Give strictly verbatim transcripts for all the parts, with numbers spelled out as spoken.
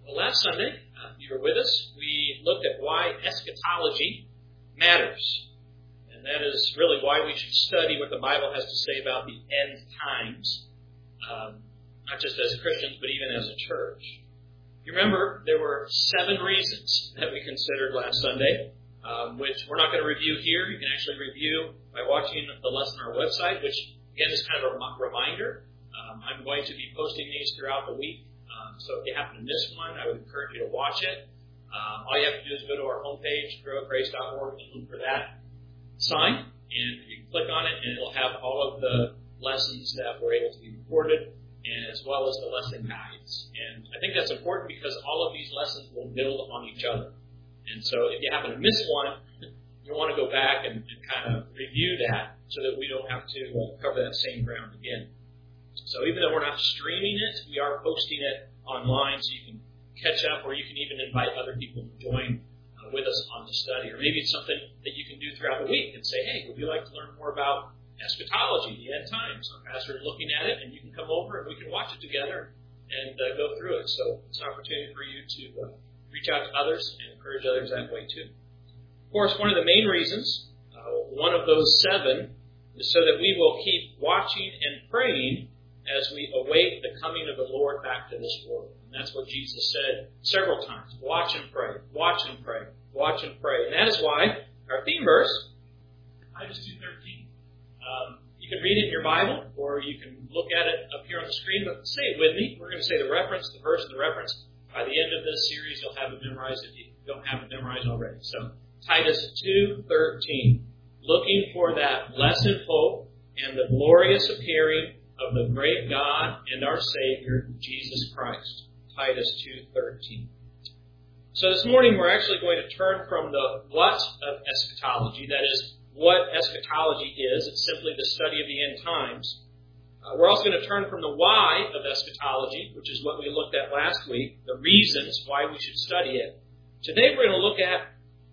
Well, last Sunday, uh, if you were with us, we looked at why eschatology matters. And that is really why we should study what the Bible has to say about the end times, um, not just as Christians, but even as a church. You remember, there were seven reasons that we considered last Sunday, um, which we're not going to review here. You can actually review by watching the lesson on our website, which, again, is kind of a reminder. Um, I'm going to be posting these throughout the week. Um, so if you happen to miss one, I would encourage you to watch it. Um, all you have to do is go to our homepage, grow at grace dot org, and look for that sign. And you can click on it, and it'll have all of the lessons that were able to be recorded, as well as the lesson guides. And I think that's important because all of these lessons will build on each other. And so if you happen to miss one, you want to go back and, and kind of review that so that we don't have to uh, cover that same ground again. So even though we're not streaming it, we are posting it online so you can catch up, or you can even invite other people to join uh, with us on the study. Or maybe it's something that you can do throughout the week and say, hey, would you like to learn more about eschatology, the end times? Our pastor is looking at it, and you can come over and we can watch it together and uh, go through it. So it's an opportunity for you to uh, reach out to others and encourage others that way too. Of course, one of the main reasons, uh, one of those seven, is so that we will keep watching and praying as we await the coming of the Lord back to this world. And that's what Jesus said several times. Watch and pray. Watch and pray. Watch and pray. And that is why our theme verse, Titus two thirteen, um, you can read it in your Bible, or you can look at it up here on the screen, but say it with me. We're going to say the reference, the verse, and the reference. By the end of this series, you'll have it memorized if you don't have it memorized already. So, Titus two thirteen, looking for that blessed hope and the glorious appearing of the great God and our Savior, Jesus Christ. Titus two thirteen. So this morning we're actually going to turn from the what of eschatology, that is, what eschatology is. It's simply the study of the end times. Uh, we're also going to turn from the why of eschatology, which is what we looked at last week, the reasons why we should study it. Today we're going to look at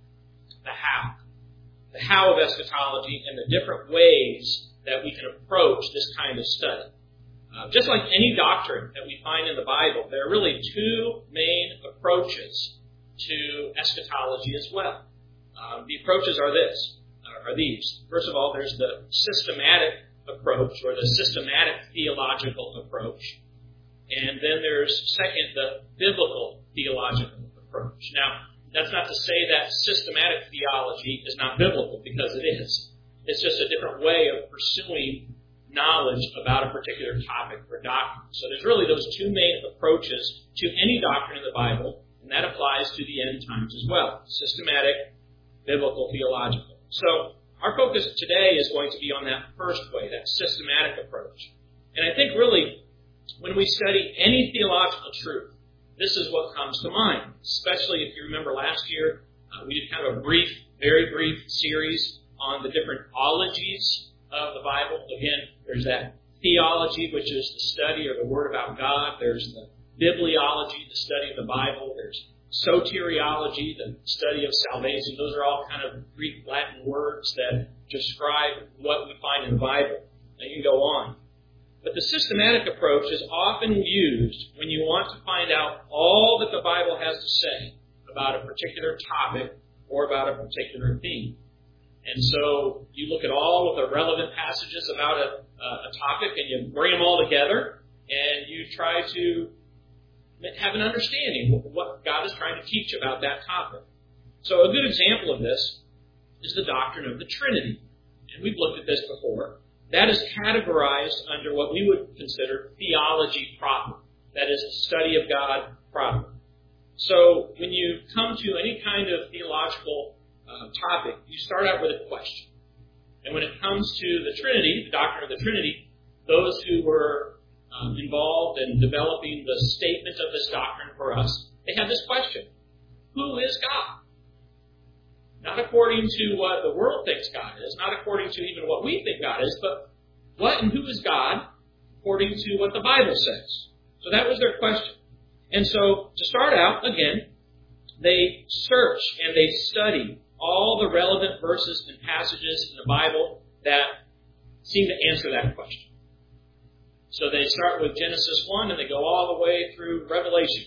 the how. The how of eschatology and the different ways that we can approach this kind of study. Uh, just like any doctrine that we find in the Bible, there are really two main approaches to eschatology as well. Um, the approaches are this, uh, are these. First of all, there's the systematic approach, or the systematic theological approach. And then there's, second, the biblical theological approach. Now, that's not to say that systematic theology is not biblical, because it is. It's just a different way of pursuing knowledge about a particular topic or doctrine. So there's really those two main approaches to any doctrine in the Bible, and that applies to the end times as well. Systematic, biblical, theological. So our focus today is going to be on that first way, that systematic approach. And I think really, when we study any theological truth, this is what comes to mind. Especially if you remember last year, uh, we did kind of a brief, very brief series on the different ologies of the Bible. Again, there's that theology, which is the study or the Word about God. There's the bibliology, the study of the Bible. There's soteriology, the study of salvation. Those are all kind of Greek, Latin words that describe what we find in the Bible. And you can go on. But the systematic approach is often used when you want to find out all that the Bible has to say about a particular topic or about a particular theme. And so you look at all of the relevant passages about a, a topic and you bring them all together and you try to have an understanding of what God is trying to teach about that topic. So a good example of this is the doctrine of the Trinity. And we've looked at this before. That is categorized under what we would consider theology proper. That is, the study of God proper. So when you come to any kind of theological Uh, topic, you start out with a question. And when it comes to the Trinity, the doctrine of the Trinity, those who were um, involved in developing the statement of this doctrine for us, they had this question: who is God? Not according to what the world thinks God is, not according to even what we think God is, but what and who is God according to what the Bible says? So that was their question. And so, to start out, again, they search and they study all the relevant verses and passages in the Bible that seem to answer that question. So they start with Genesis one and they go all the way through Revelation.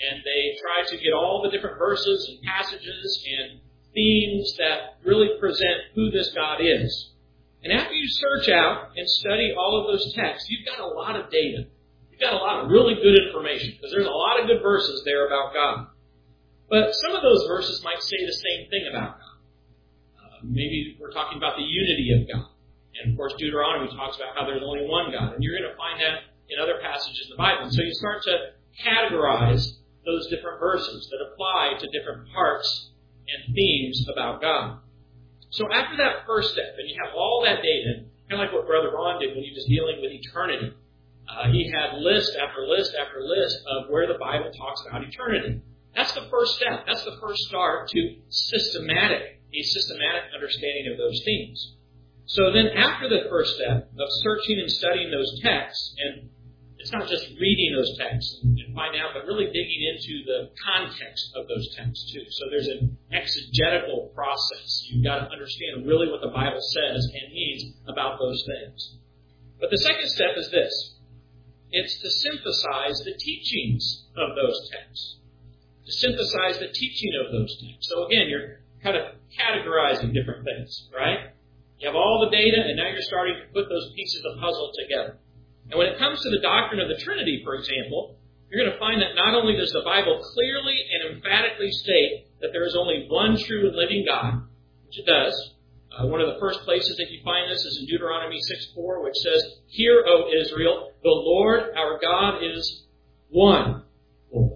And they try to get all the different verses and passages and themes that really present who this God is. And after you search out and study all of those texts, you've got a lot of data. You've got a lot of really good information, because there's a lot of good verses there about God. But some of those verses might say the same thing about God. Uh, maybe we're talking about the unity of God. And of course, Deuteronomy talks about how there's only one God. And you're going to find that in other passages in the Bible. And so you start to categorize those different verses that apply to different parts and themes about God. So after that first step, and you have all that data, kind of like what Brother Ron did when he was dealing with eternity, uh, he had list after list after list of where the Bible talks about eternity. That's the first step. That's the first start to systematic, a systematic understanding of those themes. So then after the first step of searching and studying those texts, and it's not just reading those texts and, and find out, but really digging into the context of those texts too. So there's an exegetical process. You've got to understand really what the Bible says and means about those things. But the second step is this. It's to synthesize the teachings of those texts. To synthesize the teaching of those texts. So again, you're kind of categorizing different things, right? You have all the data, and now you're starting to put those pieces of the puzzle together. And when it comes to the doctrine of the Trinity, for example, you're going to find that not only does the Bible clearly and emphatically state that there is only one true and living God, which it does. Uh, one of the first places that you find this is in Deuteronomy six four, which says, "Hear, O Israel, the Lord our God is one Lord."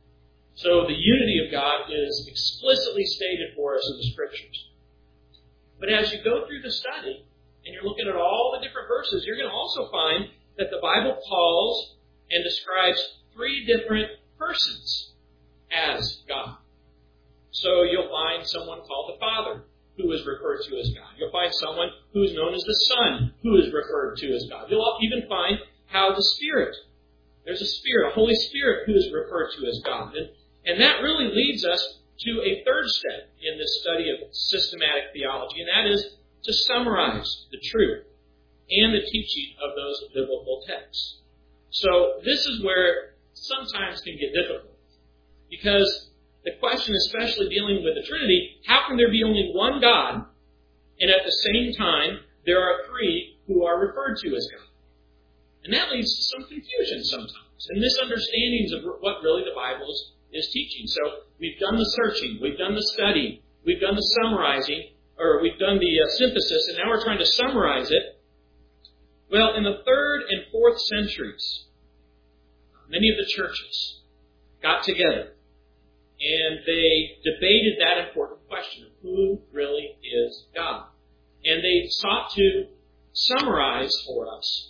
So the unity of God is explicitly stated for us in the Scriptures. But as you go through the study, and you're looking at all the different verses, you're going to also find that the Bible calls and describes three different persons as God. So you'll find someone called the Father, who is referred to as God. You'll find someone who is known as the Son, who is referred to as God. You'll even find how the Spirit, there's a Spirit, a Holy Spirit, who is referred to as God. And, and that really leads us to a third step in this study of systematic theology, and that is to summarize the truth and the teaching of those biblical texts. So this is where it sometimes can get difficult. Because the question, especially dealing with the Trinity, how can there be only one God, and at the same time, there are three who are referred to as God? And that leads to some confusion sometimes, and misunderstandings of what really the Bible is, is teaching. So we've done the searching, we've done the study, we've done the summarizing, or we've done the uh, synthesis, and now we're trying to summarize it. Well, in the third and fourth centuries, many of the churches got together and they debated that important question of who really is God. And they sought to summarize for us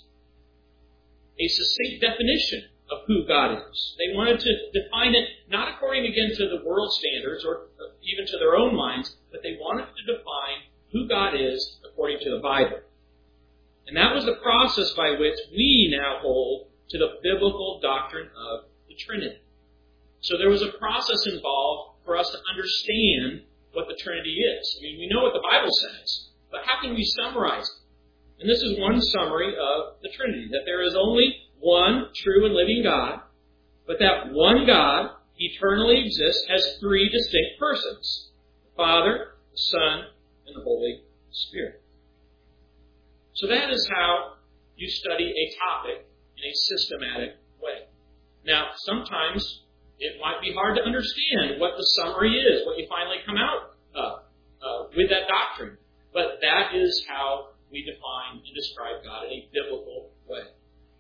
a succinct definition of who God is. They wanted to define it not according again to the world standards or even to their own minds, but they wanted to define who God is according to the Bible. And that was the process by which we now hold to the biblical doctrine of the Trinity. So there was a process involved for us to understand what the Trinity is. I mean, we know what the Bible says, but how can we summarize it? And this is one summary of the Trinity, that there is only one true and living God, but that one God eternally exists as three distinct persons: the Father, the Son, and the Holy Spirit. So that is how you study a topic in a systematic way. Now, sometimes it might be hard to understand what the summary is, what you finally come out of uh, with that doctrine. But that is how we define and describe God in a biblical way.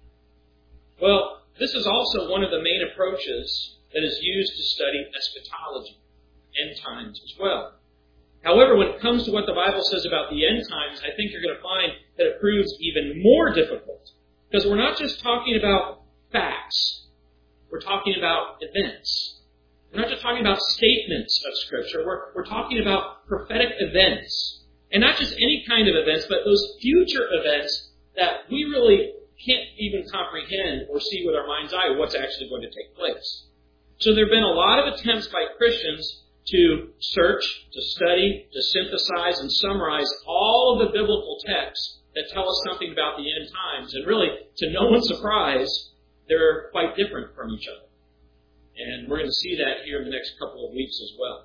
Well, this is also one of the main approaches that is used to study eschatology, end times as well. However, when it comes to what the Bible says about the end times, I think you're going to find that it proves even more difficult. Because we're not just talking about facts. We're talking about events. We're not just talking about statements of Scripture. We're, we're talking about prophetic events. And not just any kind of events, but those future events that we really can't even comprehend or see with our mind's eye what's actually going to take place. So there have been a lot of attempts by Christians to search, to study, to synthesize, and summarize all of the biblical texts that tell us something about the end times. And really, to no one's surprise, they're quite different from each other. And we're going to see that here in the next couple of weeks as well.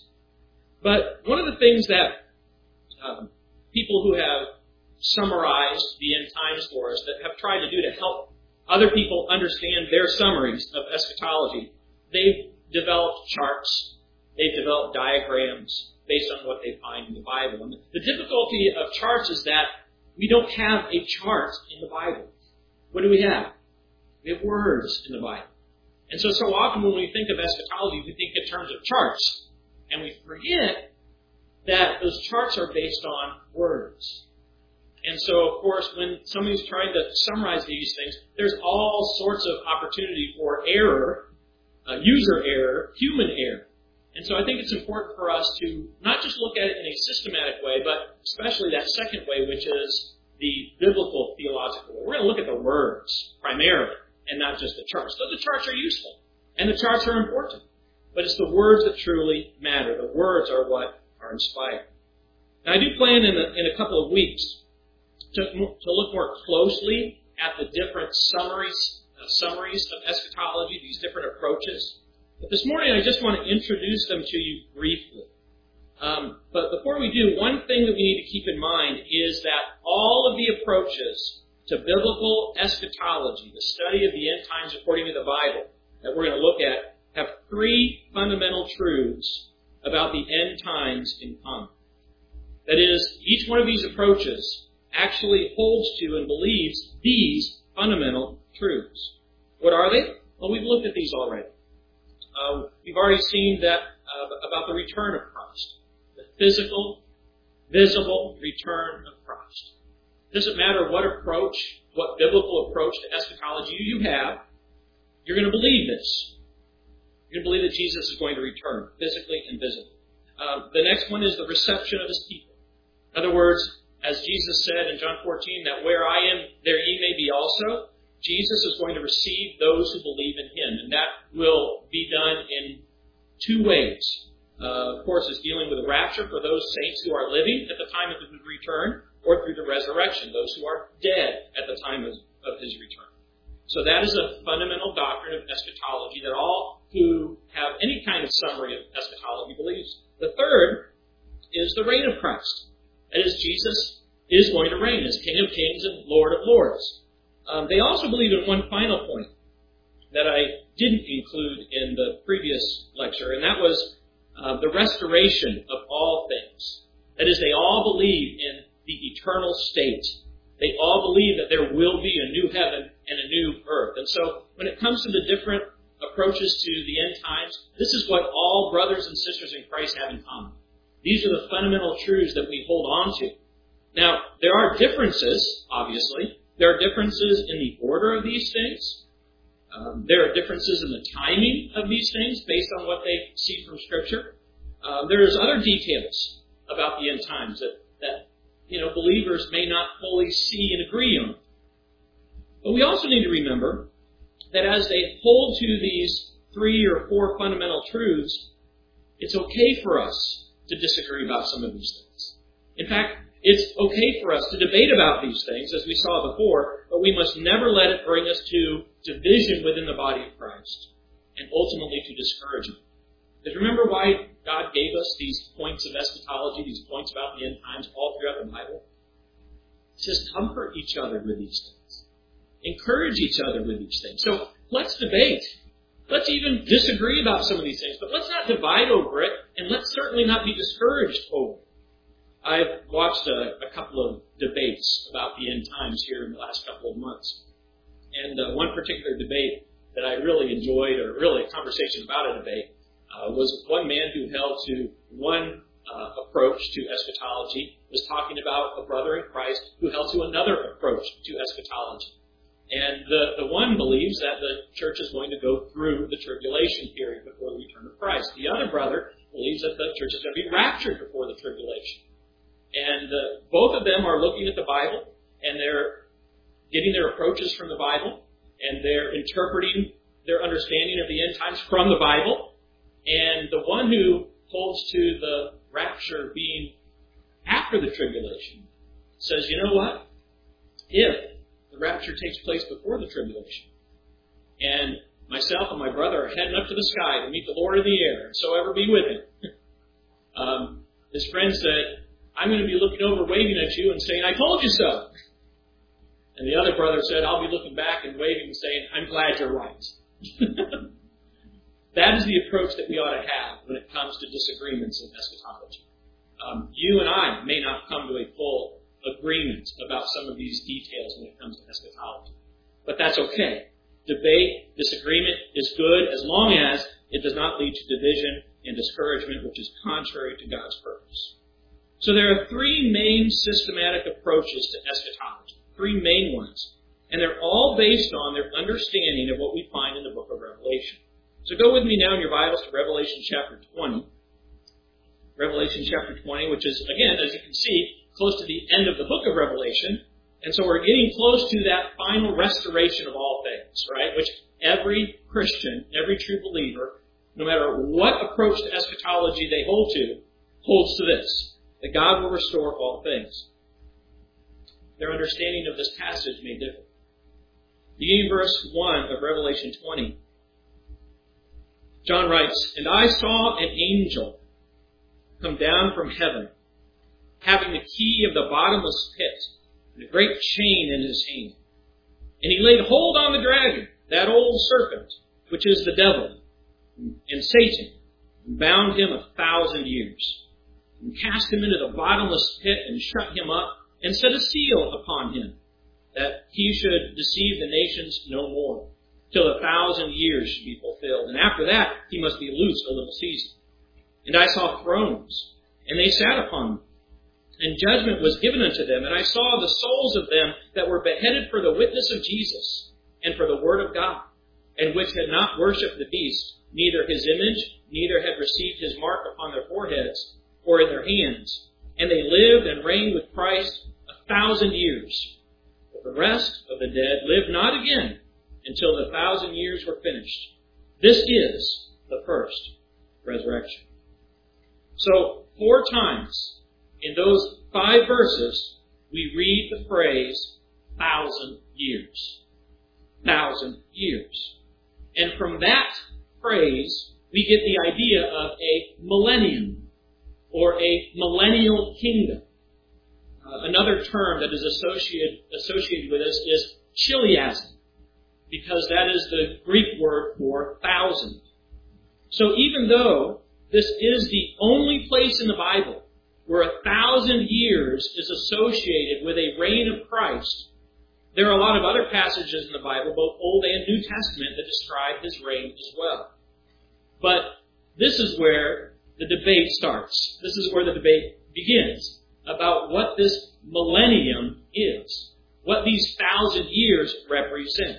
But one of the things that um, people who have summarized the end times for us, that have tried to do to help other people understand their summaries of eschatology, they've developed charts, they've developed diagrams based on what they find in the Bible. And the difficulty of charts is that we don't have a chart in the Bible. What do we have? We have words in the Bible. And so, so often when we think of eschatology, we think in terms of charts. And we forget that those charts are based on words. And so, of course, when somebody's trying to summarize these things, there's all sorts of opportunity for error, uh, user error, human error. And so I think it's important for us to not just look at it in a systematic way, but especially that second way, which is the biblical theological way. We're going to look at the words primarily and not just the charts. So the charts are useful, and the charts are important. But it's the words that truly matter. The words are what are inspired. Now, I do plan in a, in a couple of weeks to, to look more closely at the different summaries, uh, summaries of eschatology, these different approaches. But this morning, I just want to introduce them to you briefly. Um, but before we do, one thing that we need to keep in mind is that all of the approaches to biblical eschatology, the study of the end times according to the Bible, that we're going to look at, have three fundamental truths about the end times in common. That is, each one of these approaches actually holds to and believes these fundamental truths. What are they? Well, we've looked at these already. Uh, we've already seen that uh, about the return of Christ, the physical, visible return of Christ. It doesn't matter what approach, what biblical approach to eschatology you have, you're going to believe this. You're going to believe that Jesus is going to return, physically and visibly. Uh, the next one is the reception of His people. In other words, as Jesus said in John fourteen, that where I am, there ye may be also. Jesus is going to receive those who believe in Him, and that will be done in two ways. Uh, of course, it's dealing with the rapture for those saints who are living at the time of His return, or through the resurrection, those who are dead at the time of, of His return. So that is a fundamental doctrine of eschatology that all who have any kind of summary of eschatology believes. The third is the reign of Christ. That is, Jesus is going to reign as King of Kings and Lord of Lords. Um, they also believe in one final point that I didn't include in the previous lecture, and that was uh, the restoration of all things. That is, they all believe in the eternal state. They all believe that there will be a new heaven and a new earth. And so when it comes to the different approaches to the end times, this is what all brothers and sisters in Christ have in common. These are the fundamental truths that we hold on to. Now, there are differences, obviously. There are differences in the order of these things. Um, there are differences in the timing of these things based on what they see from Scripture. Uh, there's other details about the end times that, that you know, believers may not fully see and agree on. But we also need to remember that as they hold to these three or four fundamental truths, it's okay for us to disagree about some of these things. In fact, it's okay for us to debate about these things, as we saw before, but we must never let it bring us to division within the body of Christ and ultimately to discouragement. Because remember why God gave us these points of eschatology, these points about the end times all throughout the Bible? It says comfort each other with these things. Encourage each other with these things. So let's debate. Let's even disagree about some of these things, but let's not divide over it, and let's certainly not be discouraged over it. I've watched a, a couple of debates about the end times here in the last couple of months. And uh, one particular debate that I really enjoyed, or really a conversation about a debate, uh, was one man who held to one uh, approach to eschatology, was talking about a brother in Christ who held to another approach to eschatology. And the, the one believes that the church is going to go through the tribulation period before the return of Christ. The other brother believes that the church is going to be raptured before the tribulation. And uh, both of them are looking at the Bible, and they're getting their approaches from the Bible, and they're interpreting their understanding of the end times from the Bible. And the one who holds to the rapture being after the tribulation says, you know what? If the rapture takes place before the tribulation, and myself and my brother are heading up to the sky to meet the Lord in the air, and so ever be with him. um, his friend said, I'm going to be looking over, waving at you and saying, I told you so. And the other brother said, I'll be looking back and waving and saying, I'm glad you're right. That is the approach that we ought to have when it comes to disagreements in eschatology. Um, you and I may not come to a full agreement about some of these details when it comes to eschatology. But that's okay. Debate, disagreement is good as long as it does not lead to division and discouragement, which is contrary to God's purpose. So there are three main systematic approaches to eschatology, three main ones. And they're all based on their understanding of what we find in the book of Revelation. So go with me now in your Bibles to Revelation chapter twenty. Revelation chapter twenty, which is, again, as you can see, close to the end of the book of Revelation. And so we're getting close to that final restoration of all things, right? Which every Christian, every true believer, no matter what approach to eschatology they hold to, holds to this, that God will restore all things. Their understanding of this passage may differ. Beginning verse one of Revelation twenty, John writes, And I saw an angel come down from heaven, having the key of the bottomless pit, and a great chain in his hand. And he laid hold on the dragon, that old serpent, which is the devil, and Satan, and bound him a thousand years, and cast him into the bottomless pit, and shut him up, and set a seal upon him, that he should deceive the nations no more, till a thousand years should be fulfilled. And after that, he must be loosed a little season. And I saw thrones, and they sat upon them, and judgment was given unto them. And I saw the souls of them that were beheaded for the witness of Jesus, and for the word of God, and which had not worshipped the beast, neither his image, neither had received his mark upon their foreheads, or in their hands. And they lived and reigned with Christ a thousand years. But the rest of the dead lived not again until the thousand years were finished. This is the first resurrection. So, four times in those five verses, we read the phrase, thousand years. Thousand years. And from that phrase, we get the idea of a millennium, or a millennial kingdom. Uh, another term that is associated, associated with this is chiliasm, because that is the Greek word for thousand. So even though this is the only place in the Bible where a thousand years is associated with a reign of Christ, there are a lot of other passages in the Bible, both Old and New Testament, that describe his reign as well. But this is where the debate starts. This is where the debate begins about what this millennium is, what these thousand years represent.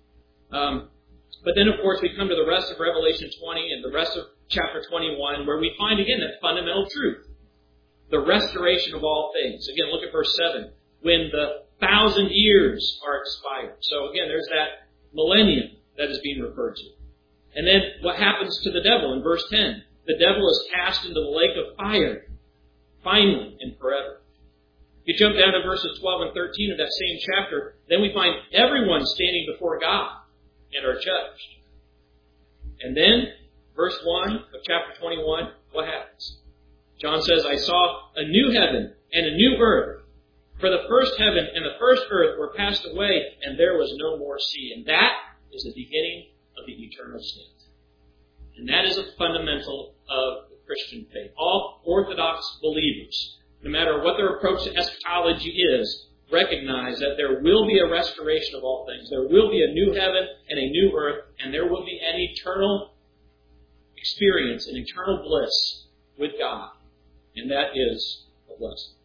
Um, but then, of course, we come to the rest of Revelation twenty and the rest of chapter twenty-one, where we find again that fundamental truth, the restoration of all things. Again, look at verse seven. When the thousand years are expired. So again, there's that millennium that is being referred to. And then what happens to the devil in verse ten? The devil is cast into the lake of fire, finally and forever. You jump down to verses twelve and thirteen of that same chapter, then we find everyone standing before God and are judged. And then, verse one of chapter twenty-one, what happens? John says, I saw a new heaven and a new earth. For the first heaven and the first earth were passed away, and there was no more sea. And that is the beginning of the eternal state. And that is a fundamental of the Christian faith. All Orthodox believers, no matter what their approach to eschatology is, recognize that there will be a restoration of all things. There will be a new heaven and a new earth, and there will be an eternal experience, an eternal bliss with God. And that is a blessing.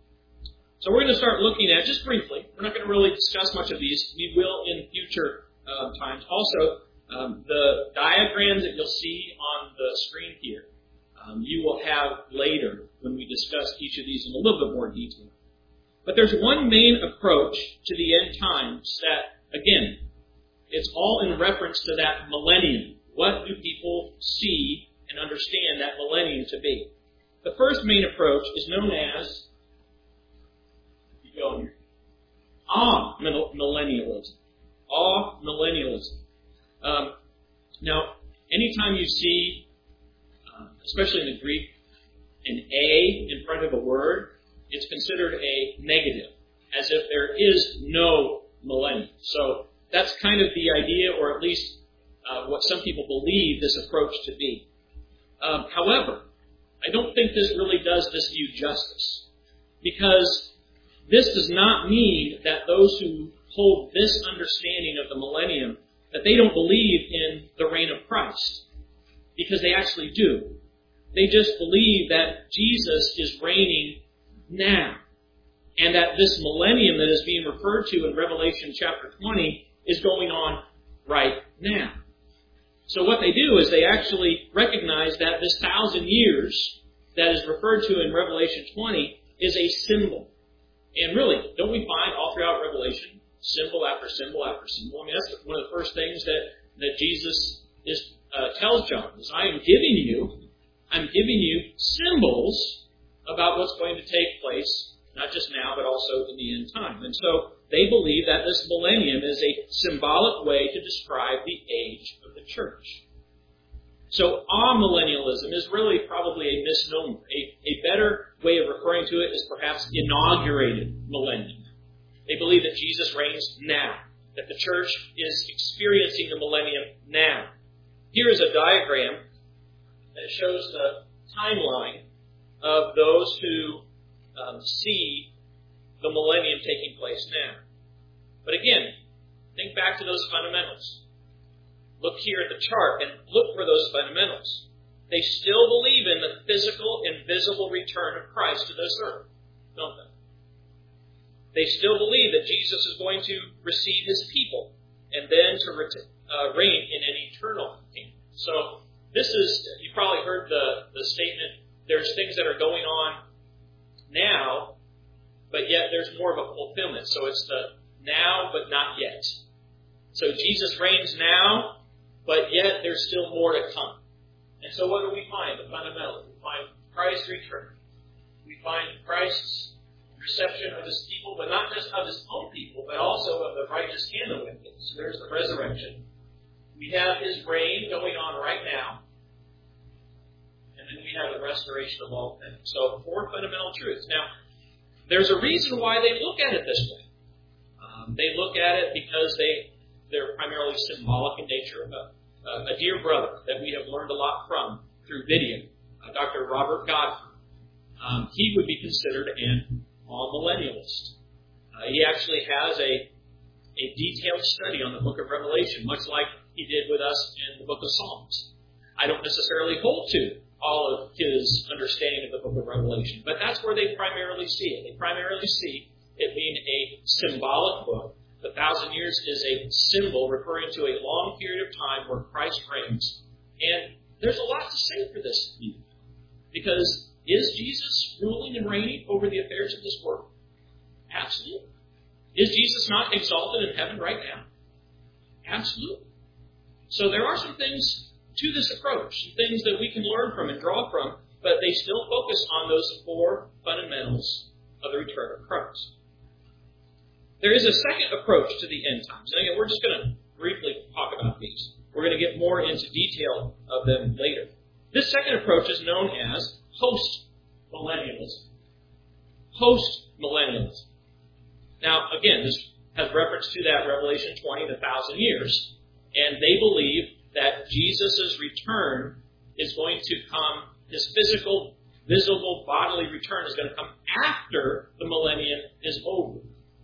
So we're going to start looking at, just briefly, we're not going to really discuss much of these. We will in future uh, times. Also, um, the diagrams that you'll see on the screen here, um, you will have later when we discuss each of these in a little bit more detail. But there's one main approach to the end times that, again, it's all in reference to that millennium. What do people see and understand that millennium to be? The first main approach is known as Go here. Ah, millennialism. Ah, millennialism. Um, Now, anytime you see, uh, especially in the Greek, an A in front of a word, it's considered a negative, as if there is no millennium. So that's kind of the idea, or at least uh, what some people believe this approach to be. Um, however, I don't think this really does this view justice, because this does not mean that those who hold this understanding of the millennium, that they don't believe in the reign of Christ, because they actually do. They just believe that Jesus is reigning now, and that this millennium that is being referred to in Revelation chapter twenty is going on right now. So what they do is they actually recognize that this thousand years that is referred to in Revelation twenty is a symbol. And really, don't we find all throughout Revelation symbol after symbol after symbol? I mean, that's one of the first things that, that Jesus is, uh, tells John, is I am giving you, I'm giving you symbols about what's going to take place, not just now, but also in the end time. And so they believe that this millennium is a symbolic way to describe the age of the church. So amillennialism is really probably a misnomer. A, a better way of referring to it is perhaps inaugurated millennium. They believe that Jesus reigns now, that the church is experiencing the millennium now. Here is a diagram that shows the timeline of those who um, see the millennium taking place now. But again, think back to those fundamentals. Look here at the chart and look for those fundamentals. They still believe in the physical and visible return of Christ to this earth, don't they? They still believe that Jesus is going to receive his people and then to ret- uh, reign in an eternal kingdom. So this is, you probably heard the, the statement, there's things that are going on now, but yet there's more of a fulfillment. So it's the now but not yet. So Jesus reigns now, but yet there's still more to come. And so what do we find? The fundamentals. We find Christ's return. We find Christ's reception of his people, but not just of his own people, but also of the righteous and the wicked. So there's the resurrection. We have his reign going on right now. And then we have the restoration of all things. So four fundamental truths. Now, there's a reason why they look at it this way. Um, they look at it because they, they're primarily symbolic in nature. Uh, uh, a dear brother that we have learned a lot from through video, uh, Doctor Robert Godfrey, um, he would be considered an amillennialist. Uh, he actually has a, a detailed study on the book of Revelation, much like he did with us in the book of Psalms. I don't necessarily hold to all of his understanding of the book of Revelation, but that's where they primarily see it. They primarily see it being a symbolic book. The thousand years is a symbol referring to a long period of time where Christ reigns. And there's a lot to say for this view. Because is Jesus ruling and reigning over the affairs of this world? Absolutely. Is Jesus not exalted in heaven right now? Absolutely. So there are some things to this approach, some things that we can learn from and draw from, but they still focus on those four fundamentals of the return of Christ. There is a second approach to the end times. And again, we're just going to briefly talk about these. We're going to get more into detail of them later. This second approach is known as post-millennialism. Post-millennialism. Now, again, this has reference to that Revelation twenty, the thousand years. And they believe that Jesus' return is going to come, his physical, visible, bodily return is going to come after the millennium is over.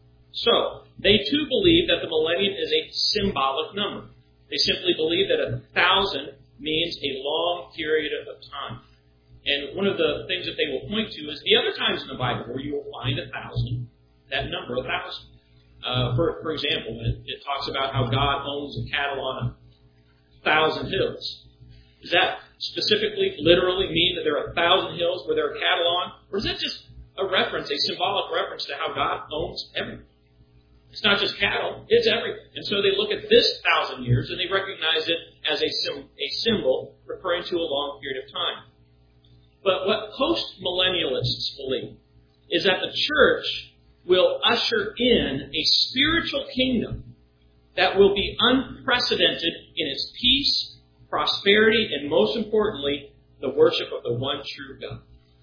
So, they too believe that the millennium is a symbolic number. They simply believe that a thousand means a long period of time. And one of the things that they will point to is the other times in the Bible where you will find a thousand, that number, a thousand. Uh, for, for example, it, it talks about how God owns a cattle on a thousand hills. Does that specifically, literally mean that there are a thousand hills where there are cattle on? Or is that just a reference, a symbolic reference to how God owns everything? It's not just cattle, it's everything. And so they look at this thousand years and they recognize it as a, sim- a symbol referring to a long period of time. But what post-millennialists believe is that the church will usher in a spiritual kingdom that will be unprecedented in its peace prosperity, and most importantly, the worship of the one true God.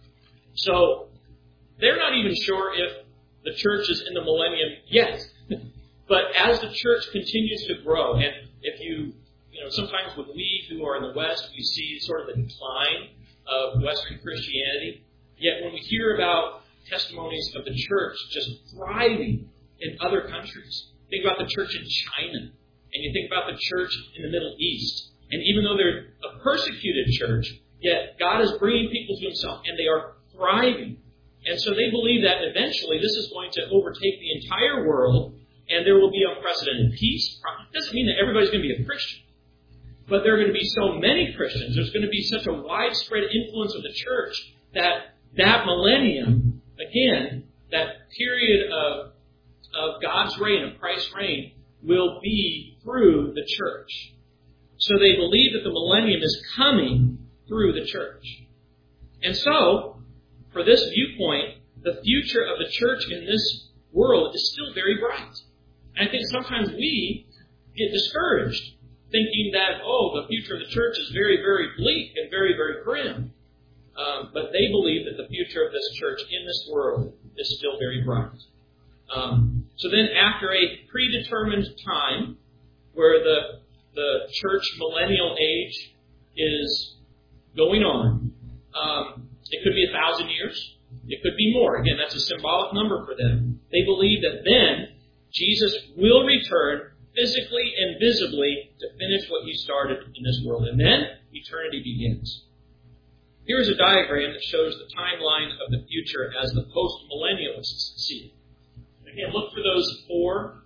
So, they're not even sure if the church is in the millennium yet. But as the church continues to grow, and if you, you know, sometimes when we who are in the West, we see sort of the decline of Western Christianity. Yet when we hear about testimonies of the church just thriving in other countries, think about the church in China, and you think about the church in the Middle East, and even though they're a persecuted church, yet God is bringing people to Himself, and they are thriving. And so they believe that eventually this is going to overtake the entire world, and there will be unprecedented peace. It doesn't mean that everybody's going to be a Christian, but there are going to be so many Christians. There's going to be such a widespread influence of the church that that millennium, again, that period of, of God's reign, of Christ's reign, will be through the church. So they believe that the millennium is coming through the church. And so, for this viewpoint, the future of the church in this world is still very bright. And I think sometimes we get discouraged, thinking that, oh, the future of the church is very, very bleak and very, very grim. Um, but they believe that the future of this church in this world is still very bright. Um, so then after a predetermined time where the, the church millennial age is going on, um, it could be a thousand years. It could be more. Again, that's a symbolic number for them. They believe that then Jesus will return physically and visibly to finish what He started in this world. And then eternity begins. Here's a diagram that shows the timeline of the future as the post-millennialists see it. Again, look for those four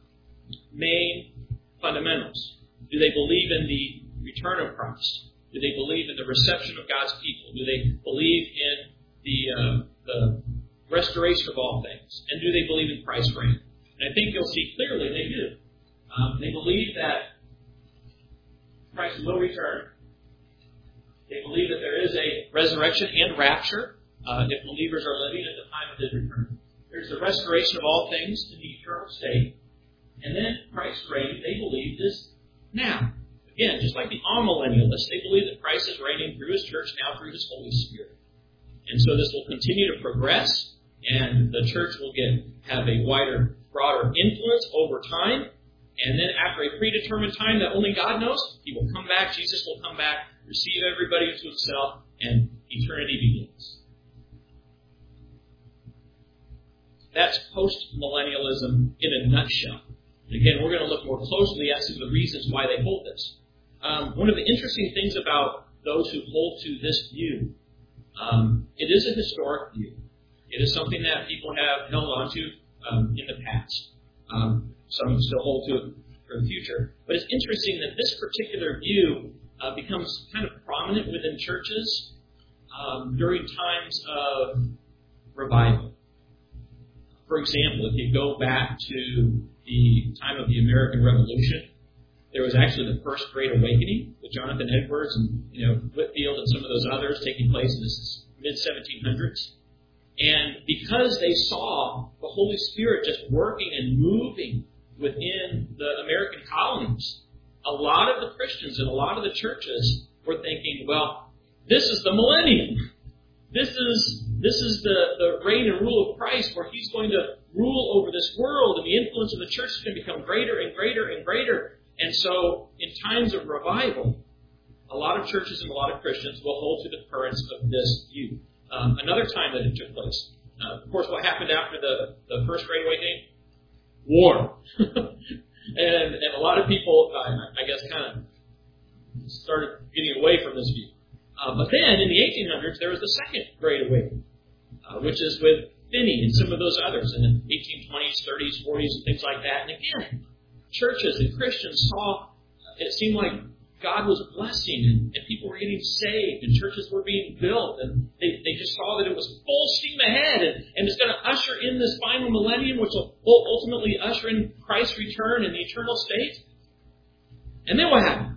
main fundamentals. Do they believe in the return of Christ? Do they believe in the reception of God's people? Do they believe in the, uh, the restoration of all things? And do they believe in Christ's reign? And I think you'll see clearly they do. Um, they believe that Christ will return. They believe that there is a resurrection and rapture uh, if believers are living at the time of His return. There's the restoration of all things in the eternal state. And then Christ's reign, they believe, is now. Again, just like the amillennialists, they believe that Christ is reigning through His church now through His Holy Spirit. And so this will continue to progress, and the church will get have a wider, broader influence over time. And then after a predetermined time that only God knows, He will come back, Jesus will come back, receive everybody to Himself, and eternity begins. That's post-millennialism in a nutshell. Again, we're going to look more closely at some of the reasons why they hold this. Um, one of the interesting things about those who hold to this view, um, it is a historic view. It is something that people have held on to um, in the past. Um, some still hold to it for the future. But it's interesting that this particular view uh, becomes kind of prominent within churches um, during times of revival. For example, if you go back to the time of the American Revolution, there was actually the First Great Awakening with Jonathan Edwards and you know Whitefield and some of those others taking place in the mid seventeen hundreds. And because they saw the Holy Spirit just working and moving within the American colonies, a lot of the Christians and a lot of the churches were thinking, well, this is the millennium. This is this is the, the reign and rule of Christ where He's going to rule over this world, and the influence of the church is going to become greater and greater and greater. And so in times of revival, a lot of churches and a lot of Christians will hold to the currents of this view. Um, another time that it took place. Uh, of course, what happened after the, the First Great Awakening? War. and, and a lot of people, uh, I guess, kind of started getting away from this view. Uh, but then, in the eighteen hundreds, there was the Second Great Awakening, uh, which is with Finney and some of those others in the eighteen twenties, thirties, forties, and things like that. And again, churches and Christians saw, it seemed like God was blessing and, and people were getting saved and churches were being built, and they, they just saw that it was full steam ahead and, and it's going to usher in this final millennium, which will ultimately usher in Christ's return and the eternal state. And then what happened?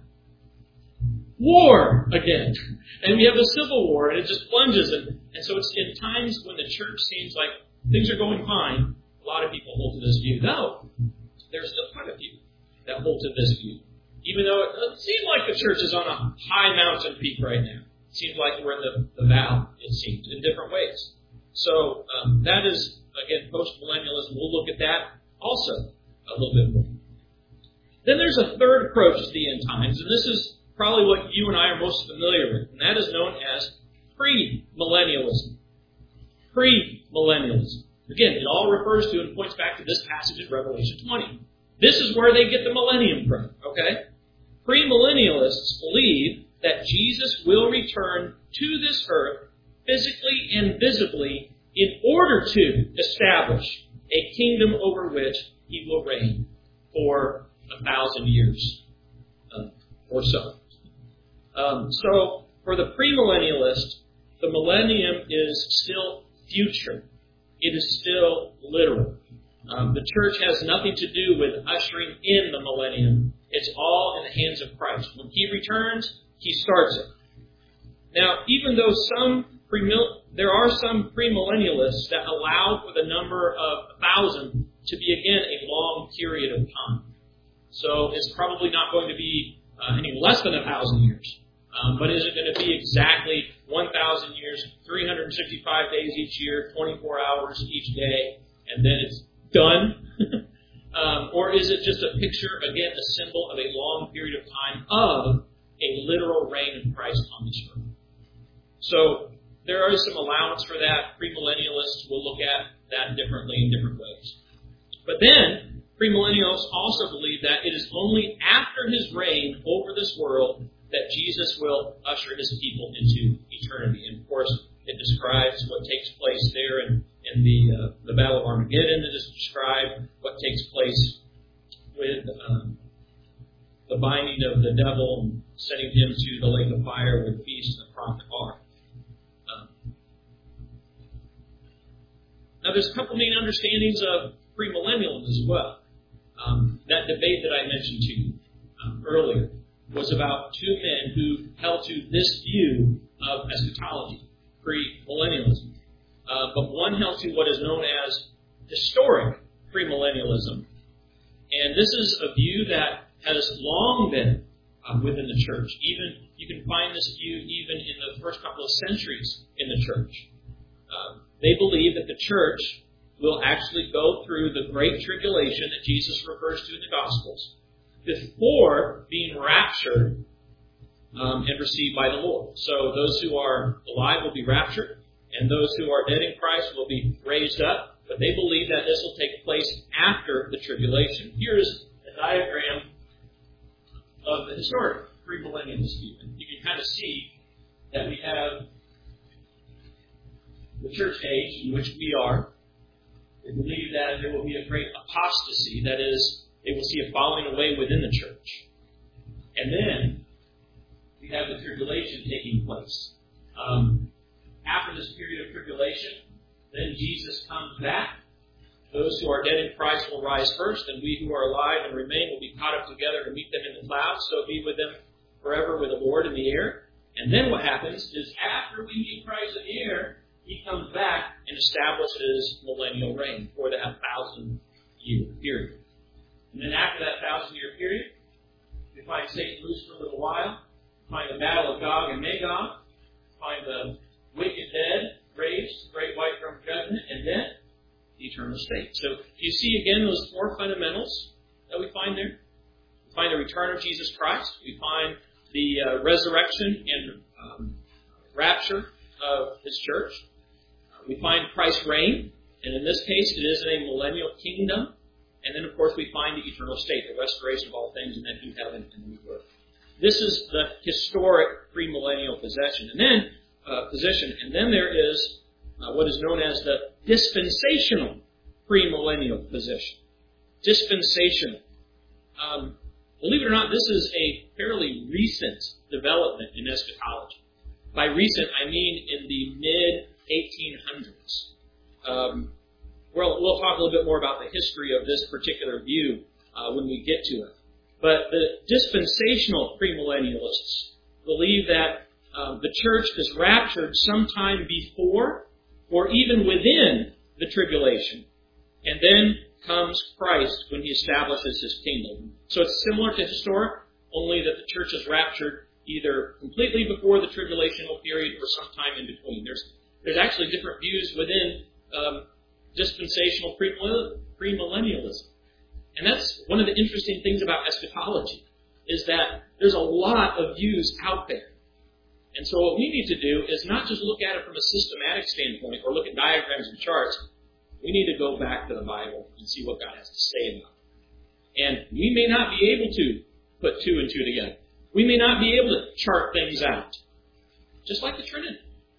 War again. And we have the Civil War, and it just plunges. And, and so it's in times when the church seems like things are going fine, a lot of people hold to this view. No, there are still quite a few that hold to this view. even though it doesn't seem like the church is on a high mountain peak right now. It seems like we're in the, the valley, it seems, in different ways. So um, that is, again, post-millennialism. We'll look at that also a little bit more. Then there's a third approach to the end times, and this is probably what you and I are most familiar with, and that is known as premillennialism. Premillennialism. Again, it all refers to and points back to this passage in Revelation twenty. This is where they get the millennium from, okay? Premillennialists believe that Jesus will return to this earth physically and visibly in order to establish a kingdom over which he will reign for a thousand years uh, or so. Um, so, for the premillennialist, the millennium is still future. It is still literal. Um, the church has nothing to do with ushering in the millennium. It's all in the hands of Christ. When he returns, he starts it. Now, even though some premill- there are some premillennialists that allow for the number of a thousand to be, again, a long period of time. So it's probably not going to be uh, any less than a thousand years. Um, but is it going to be exactly one thousand years, three hundred sixty-five days each year, twenty-four hours each day, and then it's done? um, or is it just a picture, again, a symbol of a long period of time of a literal reign of Christ on this earth? So there is some allowance for that. Premillennialists will look at that differently in different ways. But then, premillennialists also believe that it is only after his reign over this world that Jesus will usher his people into eternity. And of course, it describes what takes place there in, in the uh, the Battle of Armageddon. It is described what takes place with um, the binding of the devil and sending him to the lake of fire with the beast and the prophet are. Um, now, there's a couple main understandings of premillennialism as well. Um, that debate that I mentioned to you um, earlier was about two men who held to this view of eschatology, premillennialism. Uh, but one held to what is known as historic premillennialism. And this is a view that has long been uh, within the church. Even you can find this view even in the first couple of centuries in the church. Uh, they believe that the church will actually go through the great tribulation that Jesus refers to in the Gospels before being raptured um, and received by the Lord. So those who are alive will be raptured, and those who are dead in Christ will be raised up. But they believe that this will take place after the tribulation. Here is a diagram of the historic premillennialist view. You can kind of see that we have the church age in which we are. They believe that there will be a great apostasy, that is, they will see a falling away within the church. And then we have the tribulation taking place. Um, after this period of tribulation, then Jesus comes back. Those who are dead in Christ will rise first, and we who are alive and remain will be caught up together to meet them in the clouds, so be with them forever with the Lord in the air. And then what happens is after we meet Christ in the air, he comes back and establishes millennial reign for that thousand-year period. And then after that thousand-year period, we find Satan loose for a little while, find the battle of Gog and Magog, find the wicked dead raised, great white throne judgment, and then the eternal state. So you see again those four fundamentals that we find there. We find the return of Jesus Christ. We find the uh, resurrection and um, rapture of his church. We find Christ's reign, and in this case, it is in a millennial kingdom. And then, of course, we find the eternal state, the restoration of all things, and then new heaven and new earth. This is the historic premillennial possession, and then uh, position. And then there is uh, what is known as the dispensational premillennial position. Dispensational. Um, believe it or not, this is a fairly recent development in eschatology. By recent, I mean in the mid eighteen hundreds. Um, we'll, we'll talk a little bit more about the history of this particular view uh, when we get to it. But the dispensational premillennialists believe that um, the church is raptured sometime before or even within the tribulation. And then comes Christ when he establishes his kingdom. So it's similar to historic, only that the church is raptured either completely before the tribulational period or sometime in between. There's there's actually different views within um, dispensational premillennialism. And that's one of the interesting things about eschatology, is that there's a lot of views out there. And so what we need to do is not just look at it from a systematic standpoint or look at diagrams and charts. We need to go back to the Bible and see what God has to say about it. And we may not be able to put two and two together. We may not be able to chart things out. Just like the Trinity.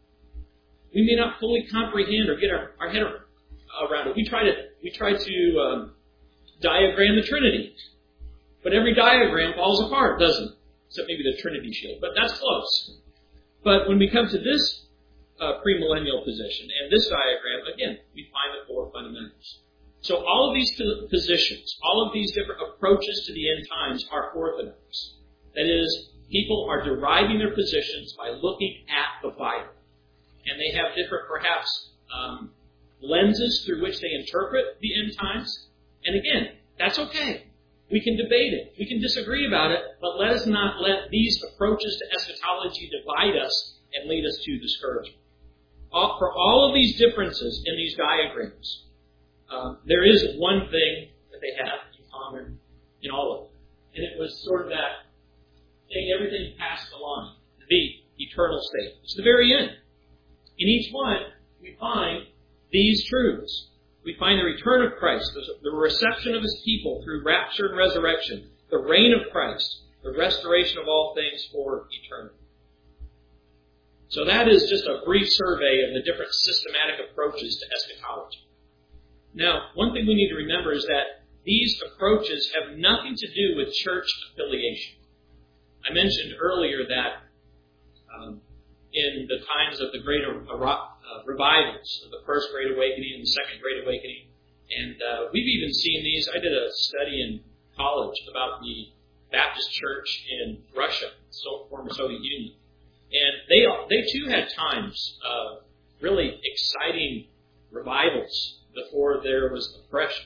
We may not fully comprehend or get our, our head around it. We try to, we try to um, diagram the Trinity. But every diagram falls apart, doesn't it? Except maybe the Trinity shield. But that's close. But when we come to this uh, premillennial position and this diagram, again, we find the four fundamentals. So all of these positions, all of these different approaches to the end times are orthodox. That is, people are deriving their positions by looking at the Bible. And they have different, perhaps, um, lenses through which they interpret the end times. And again, that's okay. We can debate it. We can disagree about it, but let us not let these approaches to eschatology divide us and lead us to discouragement. All, for all of these differences in these diagrams, um, there is one thing that they have in common in all of them. And it was sort of that saying everything past the line, the eternal state. It's the very end. In each one, we find these truths. We find the return of Christ, the reception of His people through rapture and resurrection, the reign of Christ, the restoration of all things for eternity. So that is just a brief survey of the different systematic approaches to eschatology. Now, one thing we need to remember is that these approaches have nothing to do with church affiliation. I mentioned earlier that um, in the times of the great uh, revivals, the first Great Awakening and the second Great Awakening, and uh, we've even seen these. I did a study in college about the Baptist Church in Russia, so former Soviet Union, and they they too had times of really exciting revivals before there was oppression,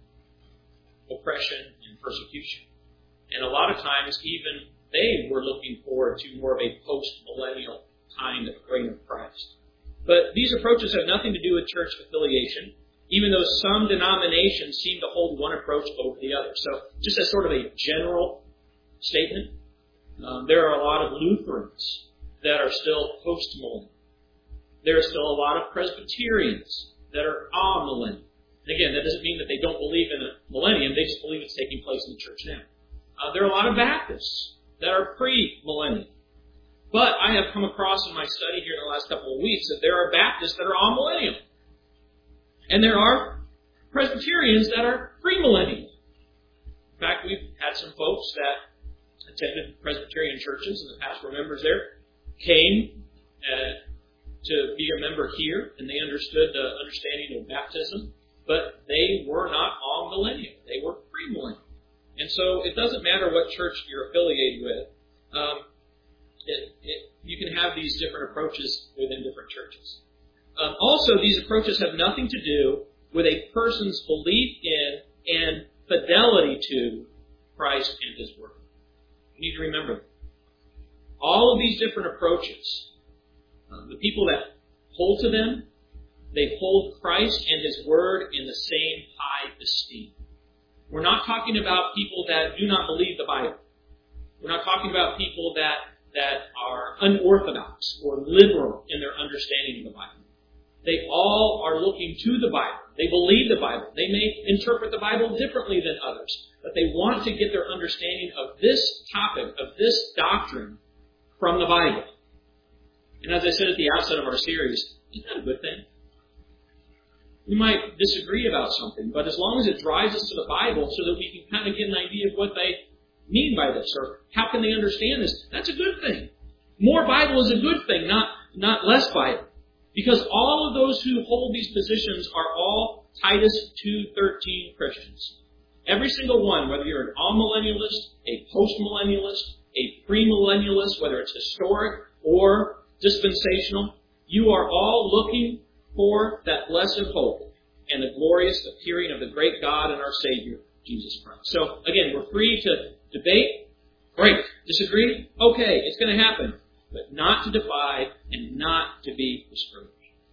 uh, oppression and persecution, and a lot of times even they were looking forward to more of a post-millennial kind of reign of Christ. But these approaches have nothing to do with church affiliation, even though some denominations seem to hold one approach over the other. So just as sort of a general statement, um, there are a lot of Lutherans that are still post-millennial. There are still a lot of Presbyterians that are amillennial. And again, that doesn't mean that they don't believe in a millennium. They just believe it's taking place in the church now. Uh, there are a lot of Baptists that are pre-millennial. But I have come across in my study here in the last couple of weeks that there are Baptists that are amillennial. And there are Presbyterians that are premillennial. In fact, we've had some folks that attended Presbyterian churches in the past, were members there, came uh, to be a member here, and they understood the understanding of baptism, but they were not amillennial. They were premillennial. And so it doesn't matter what church you're affiliated with. Um, it, it, you can have these different approaches within different churches. Um, also, these approaches have nothing to do with a person's belief in and fidelity to Christ and His Word. You need to remember that. All of these different approaches, uh, the people that hold to them, they hold Christ and His Word in the same high esteem. We're not talking about people that do not believe the Bible. We're not talking about people that, that are unorthodox or liberal in their understanding of the Bible. They all are looking to the Bible. They believe the Bible. They may interpret the Bible differently than others, but they want to get their understanding of this topic, of this doctrine, from the Bible. And as I said at the outset of our series, isn't that a good thing? We might disagree about something, but as long as it drives us to the Bible so that we can kind of get an idea of what they mean by this, or how can they understand this, that's a good thing. More Bible is a good thing, not, not less Bible. Because all of those who hold these positions are all Titus two thirteen Christians. Every single one, whether you're an amillennialist, a postmillennialist, a premillennialist, whether it's historic or dispensational, you are all looking for that blessed hope and the glorious appearing of the great God and our Savior, Jesus Christ. So, again, we're free to debate Great. Disagree? Okay, it's going to happen. But not to divide and not to be discouraged.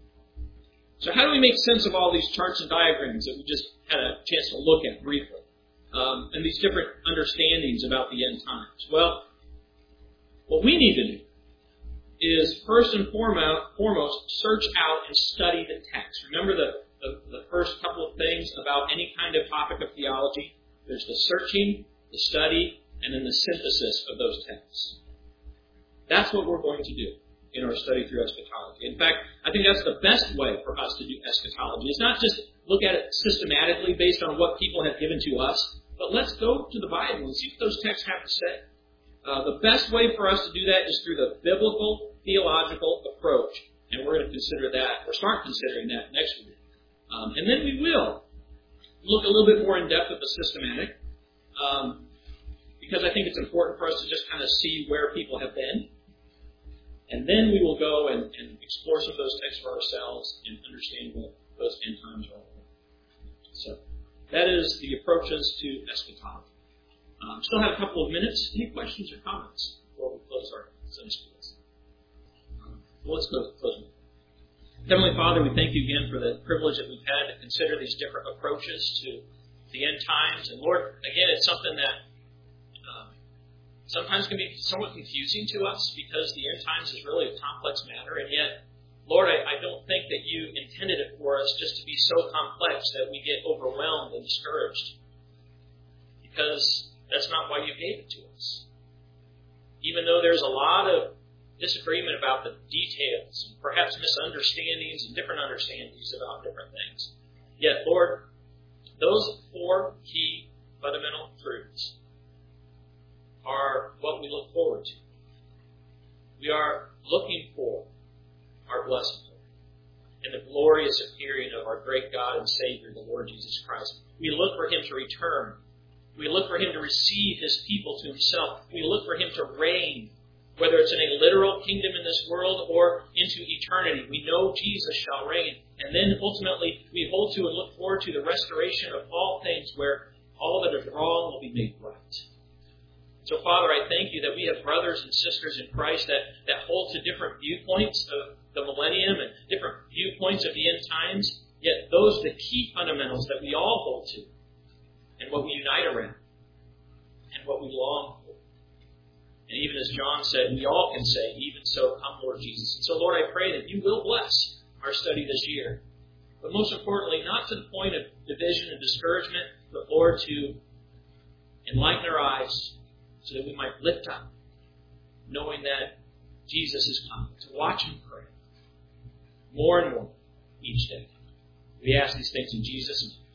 So how do we make sense of all these charts and diagrams that we just had a chance to look at briefly? Um, and these different understandings about the end times? Well, what we need to do is first and foremost, foremost search out and study the text. Remember the, the, the first couple of things about any kind of topic of theology? There's the searching, the study, and then the synthesis of those texts. That's what we're going to do in our study through eschatology. In fact, I think that's the best way for us to do eschatology. It's not just look at it systematically based on what people have given to us, but let's go to the Bible and see what those texts have to say. Uh, the best way for us to do that is through the biblical theological approach, and we're going to consider that, or start considering that next week. Um, and then we will look a little bit more in depth at the systematic, um, because I think it's important for us to just kind of see where people have been. And then we will go and, and explore some of those texts for ourselves and understand what those end times are all about. So that is the approaches to eschatology. Um, still have a couple of minutes. Any questions or comments before we close our Sunday school lesson? Um, well, let's go close. Heavenly Father, we thank you again for the privilege that we've had to consider these different approaches to the end times. And Lord, again, it's something that sometimes can be somewhat confusing to us because the end times is really a complex matter, and yet, Lord, I, I don't think that you intended it for us just to be so complex that we get overwhelmed and discouraged, because that's not why you gave it to us. Even though there's a lot of disagreement about the details, and perhaps misunderstandings and different understandings about different things, yet, Lord, those four key fundamental truths are what we look forward to. We are looking for our blessed Lord and the glorious appearing of our great God and Savior, the Lord Jesus Christ. We look for Him to return. We look for Him to receive His people to Himself. We look for Him to reign, whether it's in a literal kingdom in this world or into eternity. We know Jesus shall reign. And then ultimately, we hold to and look forward to the restoration of all things where all that is wrong will be made right. So, Father, I thank you that we have brothers and sisters in Christ that, that hold to different viewpoints of the millennium and different viewpoints of the end times, yet those are the key fundamentals that we all hold to and what we unite around and what we long for. And even as John said, we all can say, even so, come Lord Jesus. And so, Lord, I pray that you will bless our study this year. But most importantly, not to the point of division and discouragement, but, Lord, to enlighten our eyes so that we might lift up, knowing that Jesus is coming, to watch Him pray more and more each day. We ask these things in Jesus' name.